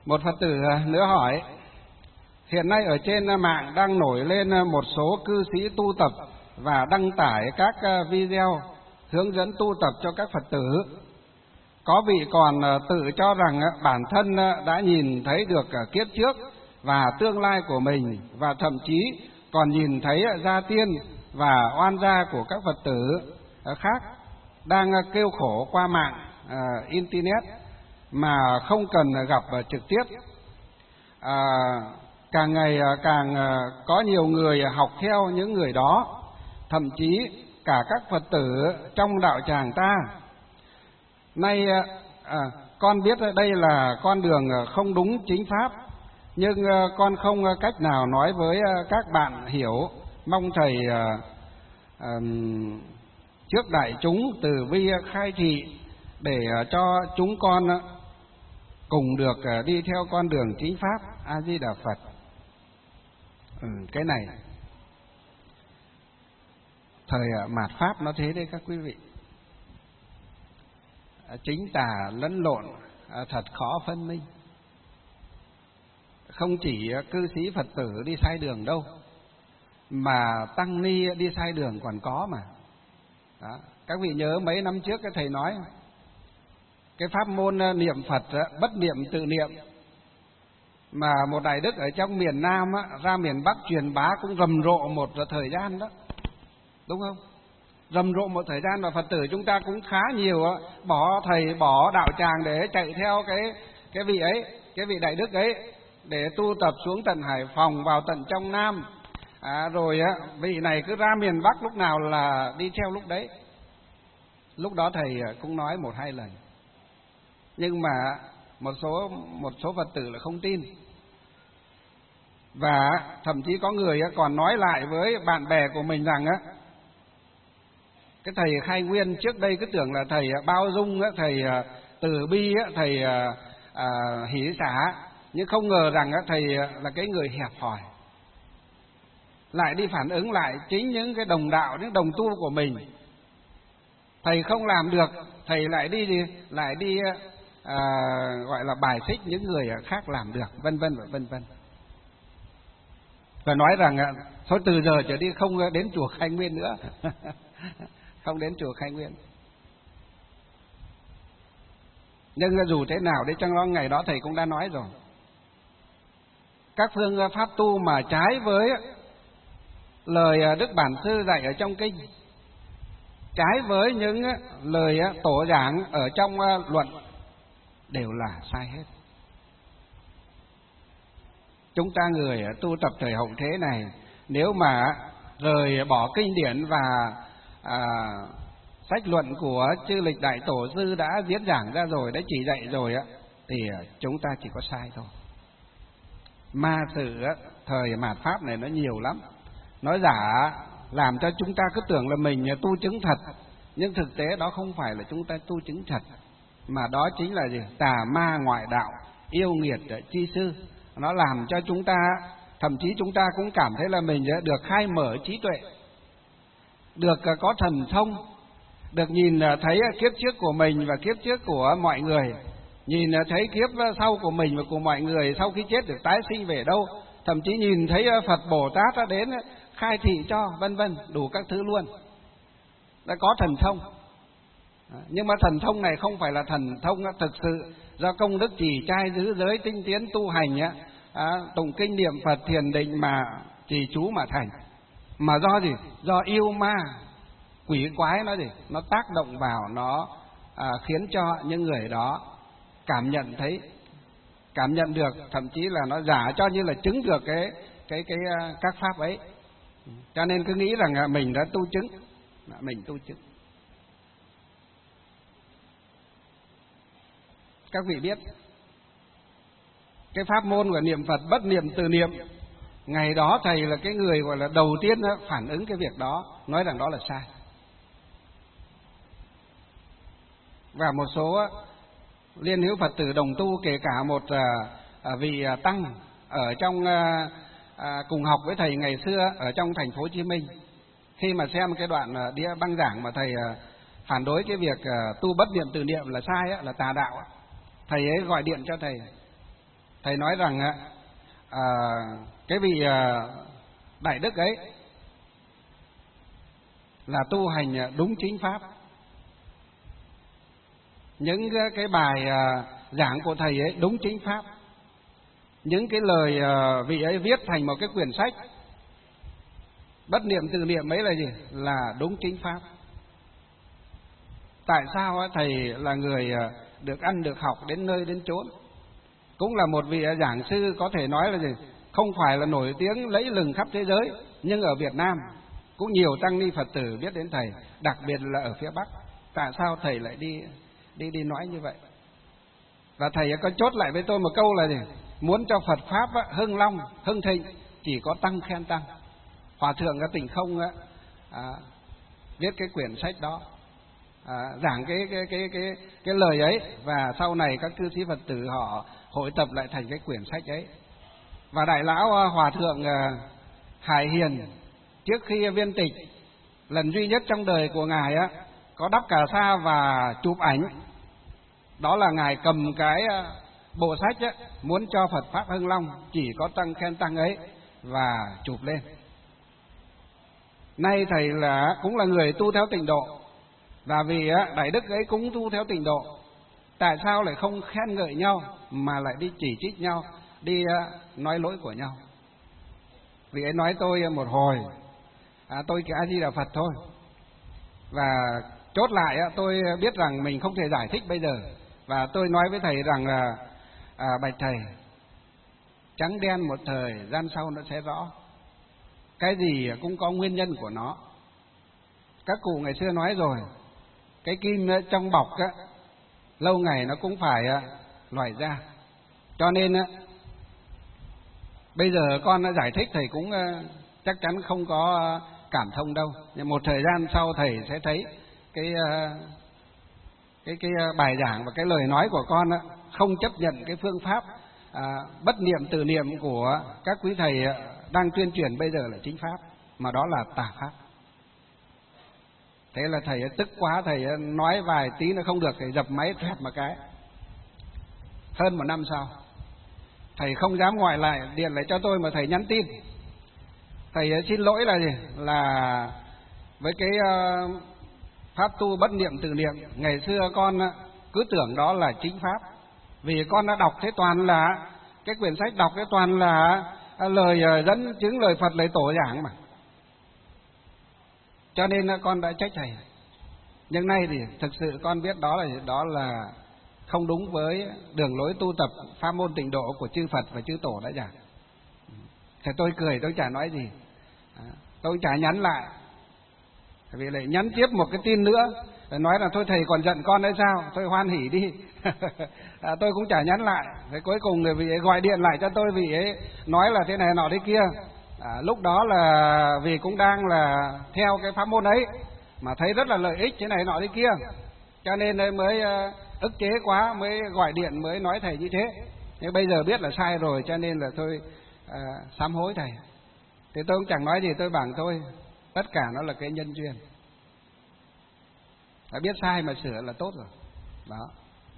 Một Phật tử nữa hỏi, hiện nay ở trên mạng đang nổi lên một số cư sĩ tu tập và đăng tải các video hướng dẫn tu tập cho các Phật tử. Có vị còn tự cho rằng bản thân đã nhìn thấy được kiếp trước và tương lai của mình, và thậm chí còn nhìn thấy gia tiên và oan gia của các Phật tử khác đang kêu khổ qua mạng Internet mà không cần gặp trực tiếp. Càng ngày càng có nhiều người học theo những người đó, thậm chí cả các Phật tử trong đạo tràng ta. Nay con biết đây là con đường không đúng chính pháp, nhưng con không cách nào nói với các bạn hiểu. Mong Thầy trước đại chúng từ bi khai thị để cho chúng con cùng được đi theo con đường chính pháp. A Di Đà Phật. Cái này thời mạt pháp nó thế đấy các quý vị, chính tà lẫn lộn, thật khó phân minh. Không chỉ cư sĩ Phật tử đi sai đường đâu, mà tăng ni đi sai đường còn có mà. Đó. Các vị nhớ mấy năm trước cái thầy nói cái pháp môn niệm Phật bất niệm tự niệm, mà một đại đức ở trong miền Nam ra miền Bắc truyền bá cũng rầm rộ một thời gian đó, đúng không? Rầm rộ một thời gian, và Phật tử chúng ta cũng khá nhiều bỏ thầy bỏ đạo tràng để chạy theo cái vị ấy, cái vị đại đức ấy, để tu tập xuống tận Hải Phòng, vào tận trong Nam. Rồi vị này cứ ra miền Bắc lúc nào là đi theo lúc đấy. Lúc đó thầy cũng nói 1-2 lần, nhưng mà một số Phật tử là không tin, và thậm chí có người còn nói lại với bạn bè của mình rằng cái thầy khai nguyên trước đây cứ tưởng là thầy bao dung, thầy từ bi, thầy hỷ xả, nhưng không ngờ rằng thầy là cái người hẹp hòi. Lại đi phản ứng lại chính những cái đồng đạo, những đồng tu của mình. Thầy không làm được, thầy lại đi gọi là bài xích những người khác làm được, vân vân và vân vân. Và nói rằng thôi từ giờ trở đi không đến chùa Khai Nguyên nữa. Không đến chùa Khai Nguyên. Nhưng dù thế nào đấy, trong đó ngày đó thầy cũng đã nói rồi, các phương pháp tu mà trái với lời Đức Bản Sư dạy ở trong kinh, trái với những lời tổ giảng ở trong luận, đều là sai hết. Chúng ta người tu tập thời hậu thế này, nếu mà rời bỏ kinh điển và sách luận của chư lịch đại tổ sư đã diễn giảng ra rồi, đã chỉ dạy rồi thì chúng ta chỉ có sai thôi. Ma sự thời mạt pháp này nó nhiều lắm, nói giả làm cho chúng ta cứ tưởng là mình tu chứng thật, nhưng thực tế đó không phải là chúng ta tu chứng thật, mà đó chính là gì? Tà ma ngoại đạo, yêu nghiệt chi sư. Nó làm cho chúng ta, thậm chí chúng ta cũng cảm thấy là mình được khai mở trí tuệ, được có thần thông, được nhìn thấy kiếp trước của mình và kiếp trước của mọi người, nhìn thấy kiếp sau của mình và của mọi người sau khi chết được tái sinh về đâu, thậm chí nhìn thấy Phật Bồ Tát đến khai thị cho, vân vân, đủ các thứ luôn. Đã có thần thông. Nhưng mà thần thông này không phải là thần thông thực sự do công đức trì trai giữ giới tinh tiến tu hành tụng kinh niệm Phật thiền định mà trì chú mà thành, mà do gì? Do yêu ma quỷ quái nó gì? Nó tác động vào, nó khiến cho những người đó cảm nhận thấy, cảm nhận được, thậm chí là nó giả cho như là chứng được các pháp ấy. Cho nên cứ nghĩ rằng mình đã tu chứng, mình tu chứng. Các vị biết cái pháp môn của niệm Phật bất niệm từ niệm, ngày đó thầy là cái người gọi là đầu tiên phản ứng cái việc đó, nói rằng đó là sai. Và một số liên hữu Phật tử đồng tu, kể cả một vị tăng ở trong cùng học với thầy ngày xưa ở trong thành phố Hồ Chí Minh, khi mà xem cái đoạn đĩa băng giảng mà thầy phản đối cái việc tu bất niệm từ niệm là sai, là tà đạo, thầy ấy gọi điện cho thầy thầy nói rằng cái vị đại đức ấy là tu hành đúng chính pháp. Những cái bài giảng của thầy ấy đúng chính pháp. Những cái lời vị ấy viết thành một cái quyển sách bất niệm từ niệm ấy là gì? Là đúng chính pháp. Tại sao thầy là người được ăn được học đến nơi đến chốn, cũng là một vị giảng sư có thể nói là gì? Không phải là nổi tiếng lẫy lừng khắp thế giới, nhưng ở Việt Nam cũng nhiều tăng ni Phật tử biết đến thầy, đặc biệt là ở phía Bắc. Tại sao thầy lại đi nói như vậy? Và thầy có chốt lại với tôi một câu là gì? Muốn cho Phật pháp hưng long, hưng thịnh, chỉ có tăng khen tăng. Hòa thượng ở Tịnh Không viết cái quyển sách đó, giảng cái lời ấy, và sau này các cư sĩ Phật tử họ hội tập lại thành cái quyển sách ấy. Và đại lão Hòa thượng Hải Hiền trước khi viên tịch, lần duy nhất trong đời của ngài có đắp cà sa và chụp ảnh. Đó là ngài cầm cái bộ sách muốn cho Phật pháp hưng long, chỉ có tăng khen tăng ấy, và chụp lên. Nay thầy cũng là người tu theo tịnh độ, và vì đại đức ấy cũng tu theo tịnh độ, tại sao lại không khen ngợi nhau mà lại đi chỉ trích nhau, đi nói lỗi của nhau? Vì ấy nói tôi một hồi, tôi chỉ A Di Đà Phật thôi. Và chốt lại tôi biết rằng mình không thể giải thích bây giờ, và tôi nói với thầy rằng là bạch thầy, trắng đen một thời gian sau nó sẽ rõ. Cái gì cũng có nguyên nhân của nó. Các cụ ngày xưa nói rồi, cái kim trong bọc lâu ngày nó cũng phải lòi ra. Cho nên bây giờ con giải thích thầy cũng chắc chắn không có cảm thông đâu. Nhưng một thời gian sau thầy sẽ thấy cái bài giảng và cái lời nói của con không chấp nhận cái phương pháp bất niệm từ niệm của các quý thầy đang tuyên truyền bây giờ là chính pháp, mà đó là tà pháp. Thế là thầy tức quá, thầy nói vài tí nó không được, thầy dập máy thét một cái. Hơn một năm sau, thầy không dám gọi lại, điện lại cho tôi mà thầy nhắn tin. Thầy xin lỗi là gì? Là với cái pháp tu bất niệm từ niệm, ngày xưa con cứ tưởng đó là chính pháp. Vì con đã đọc thế toàn là cái quyển sách, đọc thế toàn là lời dẫn chứng lời Phật, lời Tổ giảng mà. Cho nên con đã trách thầy. Nhưng nay thì thực sự con biết đó là không đúng với đường lối tu tập pháp môn tịnh độ của chư Phật và chư Tổ đã giảng. Thì tôi cười, tôi chả nói gì, tôi chả nhắn lại. Vì lại nhắn tiếp một cái tin nữa, nói là thôi thầy còn giận con hay sao, thôi hoan hỉ đi. Tôi cũng chả nhắn lại. Thế cuối cùng thì vị ấy gọi điện lại cho tôi, vị ấy nói là thế này nọ thế kia. Lúc đó là vì cũng đang là theo cái pháp môn ấy, mà thấy rất là lợi ích thế này nọ thế kia, cho nên mới ức chế quá, mới gọi điện mới nói thầy như thế. Nhưng bây giờ biết là sai rồi, cho nên là tôi sám hối thầy. Thì tôi cũng chẳng nói gì, tôi bảo thôi, tất cả nó là cái nhân duyên. Đã biết sai mà sửa là tốt rồi. Đó.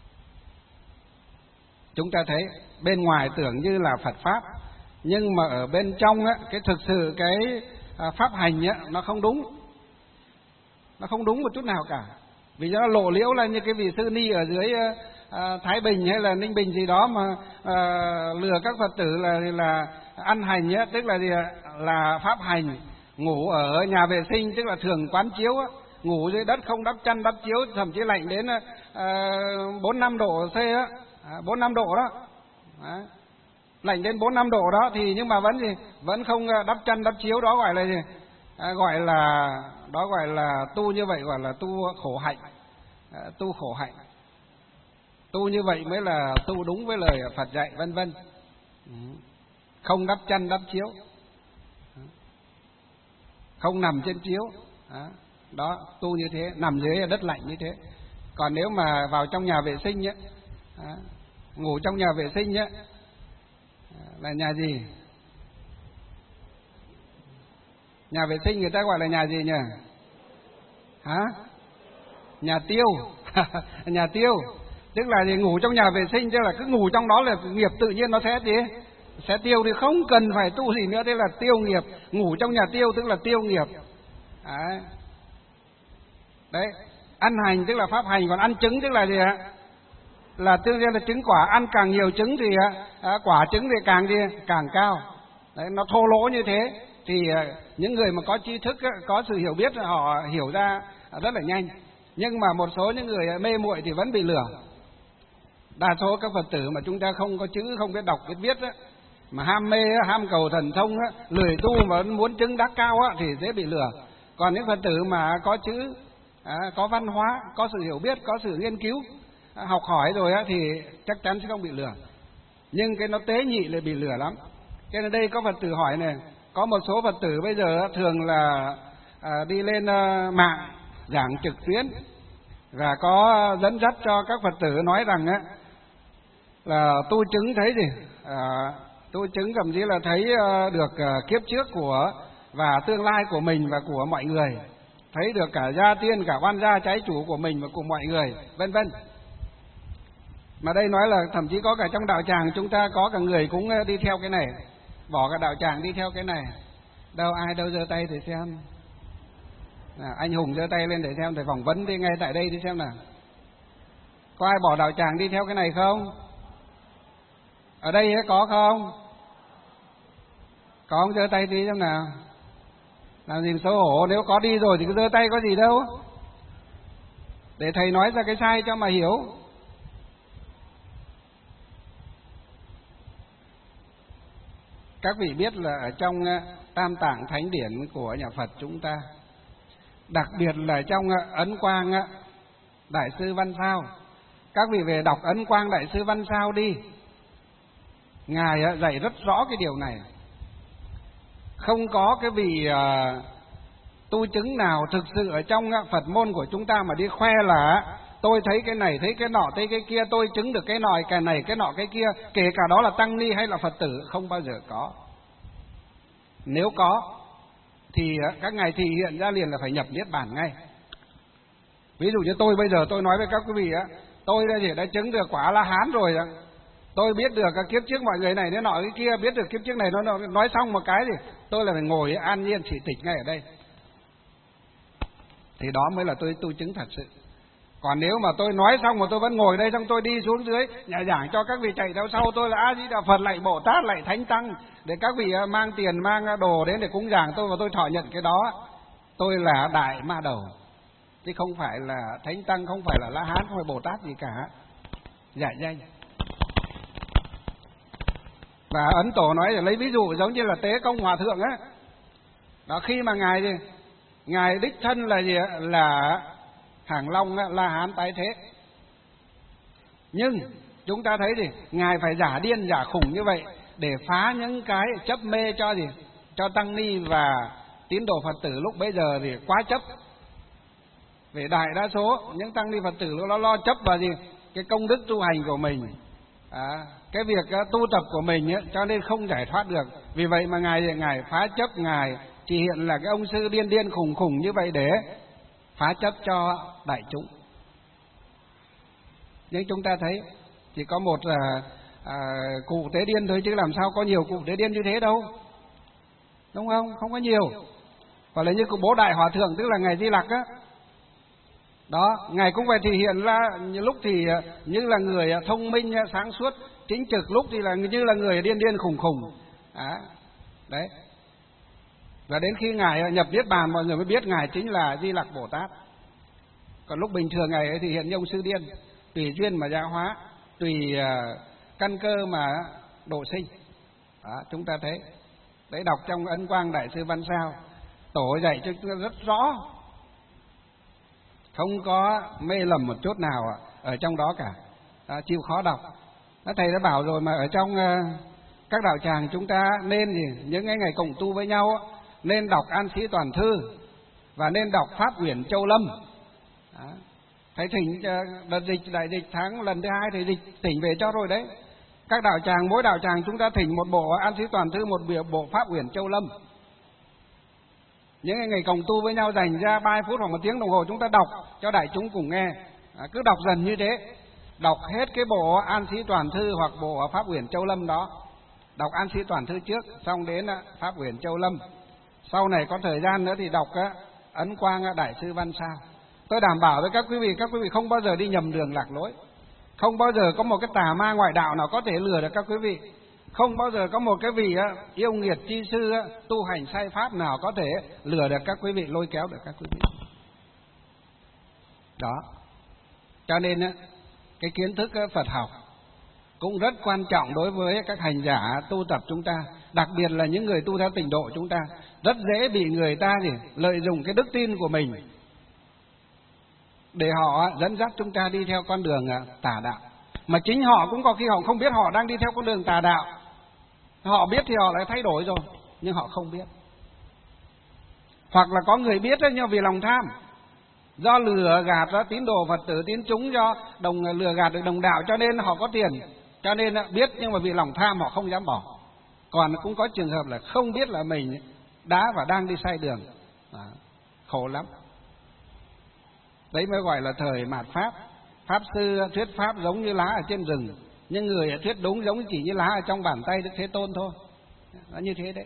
Chúng ta thấy bên ngoài tưởng như là Phật pháp, nhưng mà ở bên trong cái thực sự cái pháp hành nó không đúng. Nó không đúng một chút nào cả. Vì nó lộ liễu là như cái vị sư ni ở dưới Thái Bình hay là Ninh Bình gì đó mà lừa các Phật tử là ăn hành tức là gì? Là pháp hành. Ngủ ở nhà vệ sinh tức là thường quán chiếu, ngủ dưới đất không đắp chăn đắp chiếu, thậm chí lạnh đến 4-5 độ C 4-5 độ đó. Lạnh đến 4-5 độ đó thì nhưng mà vẫn gì? Vẫn không đắp chăn đắp chiếu, đó gọi là gì? Gọi là tu như vậy, gọi là tu khổ hạnh. Tu khổ hạnh. Tu như vậy mới là tu đúng với lời Phật dạy, vân vân. Không đắp chăn đắp chiếu, không nằm trên chiếu. Đó, tu như thế, nằm dưới đất lạnh như thế. Còn nếu mà vào trong nhà vệ sinh ngủ trong nhà vệ sinh là nhà gì? Nhà vệ sinh người ta gọi là nhà gì nhỉ? Hả? Nhà tiêu. Nhà tiêu. Tức là gì? Ngủ trong nhà vệ sinh, tức là cứ ngủ trong đó là nghiệp tự nhiên nó sẽ tiêu đi, không cần phải tu gì nữa. Thế là tiêu nghiệp. Ngủ trong nhà tiêu tức là tiêu nghiệp. Đấy. Ăn hành tức là pháp hành, còn ăn trứng tức là gì ạ? Là tự nhiên là trứng quả. Ăn càng nhiều trứng thì quả trứng thì càng cao. Đấy, nó thô lỗ như thế thì những người mà có tri thức, có sự hiểu biết, họ hiểu ra rất là nhanh. Nhưng mà một số những người mê muội thì vẫn bị lừa. Đa số các Phật tử mà chúng ta không có chữ, không biết đọc biết viết á, mà ham mê, ham cầu thần thông á, lười tu mà muốn chứng đắc cao á, thì dễ bị lừa. Còn những Phật tử mà có chữ, có văn hóa, có sự hiểu biết, có sự nghiên cứu, học hỏi rồi á, thì chắc chắn sẽ không bị lừa. Nhưng cái nó tế nhị lại bị lừa lắm. Cho nên đây có Phật tử hỏi này, có một số Phật tử bây giờ thường là đi lên mạng giảng trực tuyến và có dẫn dắt cho các Phật tử nói rằng á là tu chứng thấy gì, tu chứng thậm chí là thấy được kiếp trước của và tương lai của mình và của mọi người, thấy được cả gia tiên, cả oan gia trái chủ của mình và của mọi người, vân vân. Mà đây nói là thậm chí có cả trong đạo tràng chúng ta có cả người cũng đi theo cái này, bỏ cả đạo tràng đi theo cái này. Đâu ai đâu giơ tay thì xem. Anh Hùng giơ tay lên để xem, để phỏng vấn đi ngay tại đây đi xem nào. Có ai bỏ đạo tràng đi theo cái này không? Ở đây có không? Có không? Giơ tay đi xem nào. Làm gì xấu hổ, nếu có đi rồi thì cứ giơ tay có gì đâu. Để thầy nói ra cái sai cho mà hiểu. Các vị biết là ở trong Tam Tạng Thánh Điển của nhà Phật chúng ta, đặc biệt là trong Ấn Quang Đại sư Văn Sao, các vị về đọc Ấn Quang Đại sư Văn Sao đi. Ngài dạy rất rõ cái điều này. Không có cái vị tu chứng nào thực sự ở trong Phật môn của chúng ta mà đi khoe là tôi thấy cái này, thấy cái nọ, thấy cái kia, tôi chứng được cái nọ, cái này, cái nọ, cái kia, kể cả đó là tăng ni hay là Phật tử, không bao giờ có. Nếu có thì các ngài thì hiện ra liền là phải nhập niết bàn ngay. Ví dụ như tôi bây giờ tôi nói với các quý vị tôi đã chứng được quả La Hán rồi, tôi biết được kiếp trước mọi người này, thế nọ cái kia, biết được kiếp trước này, nó nói xong một cái thì tôi là phải ngồi an nhiên chỉ tịch ngay ở đây. Thì đó mới là tôi tu chứng thật sự. Còn nếu mà tôi nói xong mà tôi vẫn ngồi đây, xong tôi đi xuống dưới nhà giảng cho các vị chạy theo sau tôi là A Di Đà Phật, lại Bồ Tát, lại Thánh Tăng, để các vị mang tiền, mang đồ đến để cúng giảng tôi và tôi thọ nhận cái đó, tôi là đại ma đầu, chứ không phải là Thánh Tăng, không phải là La Hán, không phải Bồ Tát gì cả, giải danh. Và Ấn Tổ nói là lấy ví dụ giống như là Tế Công Hòa Thượng á, đó, khi mà ngài đích thân là gì, là Hàng Long La Hán tái thế, nhưng chúng ta thấy thì ngài phải giả điên giả khủng như vậy để phá những cái chấp mê cho gì, cho tăng ni và tín đồ Phật tử lúc bấy giờ thì quá chấp. Về đại đa số những tăng ni Phật tử nó lo chấp vào gì, cái công đức tu hành của mình, cái việc tu tập của mình ấy, cho nên không giải thoát được. Vì vậy mà ngài phá chấp, ngài chỉ hiện là cái ông sư điên khùng khùng như vậy để phá chấp cho đại chúng. Nhưng chúng ta thấy chỉ có một cụ tế điên thôi, chứ làm sao có nhiều cụ tế điên như thế đâu, đúng không? Không có nhiều. Hoặc là như cụ Bố Đại Hòa Thượng, tức là ngài Di Lặc á, đó, ngài cũng phải thể hiện ra lúc thì như là người thông minh, sáng suốt, chính trực, lúc thì là như là người điên khùng khùng. Đấy. Và đến khi ngài nhập niết bàn, mọi người mới biết ngài chính là Di Lặc Bồ Tát. Còn lúc bình thường ngài thì hiện như ông sư điên, tùy duyên mà gia hóa, tùy căn cơ mà độ sinh. Đó, chúng ta thấy. Đấy, đọc trong Ấn Quang Đại sư Văn Sao, Tổ dạy cho chúng ta rất rõ, không có mê lầm một chút nào ở trong đó cả. Chịu khó đọc. Thầy đã bảo rồi, mà ở trong các đạo tràng chúng ta nên gì, những cái ngày cộng tu với nhau nên đọc An Sĩ Toàn Thư và nên đọc Pháp Uyển Châu Lâm. Thầy thỉnh đợt dịch, đại dịch tháng lần thứ 2 thầy dịch thỉnh về cho rồi đấy. Các đạo tràng, mỗi đạo tràng chúng ta thỉnh một bộ An Sĩ Toàn Thư, một bộ Pháp Uyển Châu Lâm. Những ngày cộng tu với nhau dành ra 30 phút hoặc 1 tiếng đồng hồ chúng ta đọc cho đại chúng cùng nghe. Cứ đọc dần như thế. đọc hết cái bộ An Sĩ Toàn Thư hoặc bộ Pháp Uyển Châu Lâm đó. Đọc An Sĩ Toàn Thư trước, xong đến Pháp Uyển Châu Lâm. Sau này có thời gian nữa thì đọc Ấn Quang Đại Sư Văn Sao. Tôi đảm bảo với các quý vị không bao giờ đi nhầm đường lạc lối. Không bao giờ có một cái tà ma ngoại đạo nào có thể lừa được các quý vị. Không bao giờ có một cái vị yêu nghiệt chi sư tu hành sai pháp nào có thể lừa được các quý vị, lôi kéo được các quý vị. Đó. Cho nên cái kiến thức Phật học cũng rất quan trọng đối với các hành giả tu tập chúng ta, đặc biệt là những người tu theo tịnh độ chúng ta. Rất dễ bị người ta lợi dụng cái đức tin của mình để họ dẫn dắt chúng ta đi theo con đường tà đạo. Mà chính họ cũng có khi họ không biết họ đang đi theo con đường tà đạo. Họ biết thì họ lại thay đổi rồi, nhưng họ không biết. Hoặc là có người biết nhưng vì lòng tham, do lừa gạt tín đồ Phật tử tín chúng, do lừa gạt được đồng đạo cho nên họ có tiền, cho nên biết nhưng mà vì lòng tham họ không dám bỏ. Còn cũng có trường hợp là không biết là mình đã và đang đi sai đường. Khổ lắm. Đấy mới gọi là thời mạt Pháp. Pháp sư thuyết Pháp giống như lá ở trên rừng, nhưng người thuyết đúng giống chỉ như lá ở trong bàn tay Đức Thế Tôn thôi. Nó như thế đấy.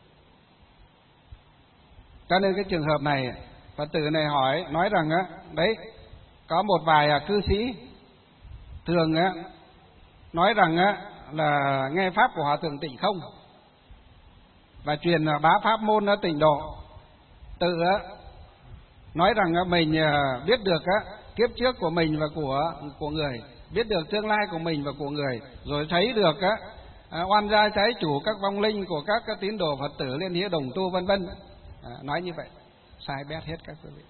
Cho nên cái trường hợp này, Phật tử này nói rằng đấy, có một vài cư sĩ thường nói rằng là nghe Pháp của Hòa Thượng Tịnh Không và truyền bá Pháp môn Tịnh Độ, tự nói rằng mình biết được kiếp trước của mình và của người, biết được tương lai của mình và của người, rồi thấy được oan gia trái chủ các vong linh của các tín đồ Phật tử Liên Hiếu đồng tu vân vân. Nói như vậy sai bét hết các quý vị.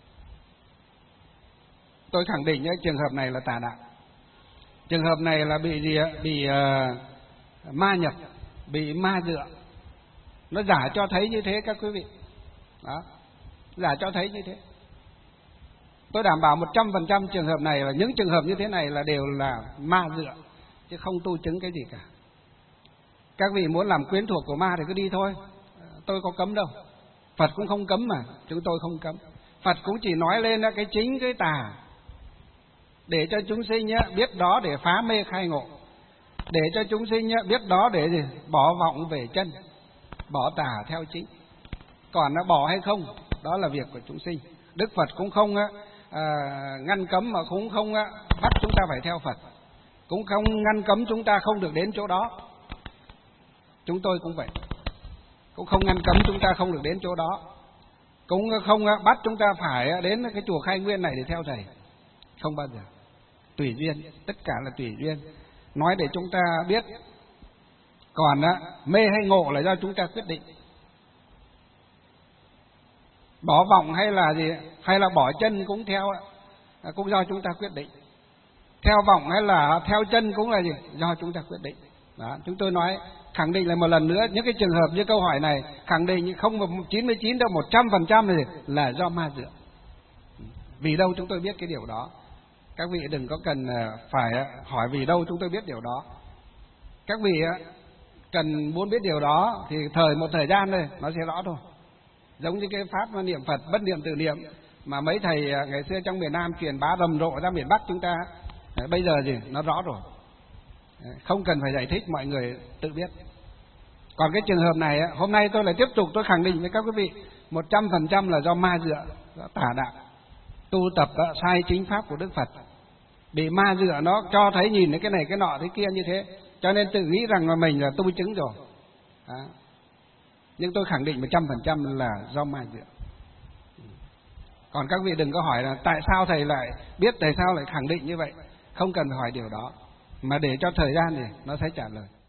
Tôi khẳng định trường hợp này là tà đạo. Trường hợp này là bị ma nhập, bị ma dựa. Nó giả cho thấy như thế các quý vị. Đó, giả cho thấy như thế. Tôi đảm bảo 100% trường hợp này và những trường hợp như thế này là đều là ma dựa, chứ không tu chứng cái gì cả. Các vị muốn làm quyến thuộc của ma thì cứ đi thôi. Tôi có cấm đâu. Phật cũng không cấm mà, chúng tôi không cấm. Phật cũng chỉ nói lên cái chính cái tà, để cho chúng sinh biết đó để phá mê khai ngộ, để cho chúng sinh biết đó để bỏ vọng về chân, bỏ tà theo chính. Còn nó bỏ hay không, đó là việc của chúng sinh. Đức Phật cũng không ngăn cấm, mà cũng không bắt chúng ta phải theo Phật, cũng không ngăn cấm chúng ta không được đến chỗ đó. Chúng tôi cũng vậy, cũng không ngăn cấm chúng ta không được đến chỗ đó, cũng không bắt chúng ta phải đến cái chùa Khai Nguyên này để theo thầy. Không bao giờ. Tùy duyên, tất cả là tùy duyên. Nói để chúng ta biết. Còn mê hay ngộ là do chúng ta quyết định. Bỏ vọng hay là gì, hay là bỏ chân cũng cũng do chúng ta quyết định. Theo vọng hay là theo chân cũng là gì, do chúng ta quyết định. Đó, chúng tôi nói khẳng định lại một lần nữa, những cái trường hợp như câu hỏi này khẳng định không 99 đâu, 100% này là do ma dựa. Vì đâu chúng tôi biết cái điều đó. Các vị đừng có cần phải hỏi vì đâu chúng tôi biết điều đó. Các vị cần muốn biết điều đó thì một thời gian thôi nó sẽ rõ thôi. Giống như cái pháp niệm Phật bất niệm tự niệm mà mấy thầy ngày xưa trong miền Nam truyền bá rầm rộ ra miền Bắc chúng ta, bây giờ gì nó rõ rồi, không cần phải giải thích, mọi người tự biết. Còn cái trường hợp này hôm nay tôi lại tiếp tục tôi khẳng định với các quý vị 100% là do ma dựa, do tà đạo, tu tập sai chính pháp của Đức Phật, bị ma dựa nó cho thấy nhìn thấy cái này cái nọ thế kia như thế, cho nên tự nghĩ rằng là mình là tu chứng rồi. Đó. Nhưng tôi khẳng định 100% là do ma dựa. Còn các vị đừng có hỏi là tại sao thầy lại biết, tại sao lại khẳng định như vậy. Không cần hỏi điều đó, mà để cho thời gian thì nó sẽ trả lời.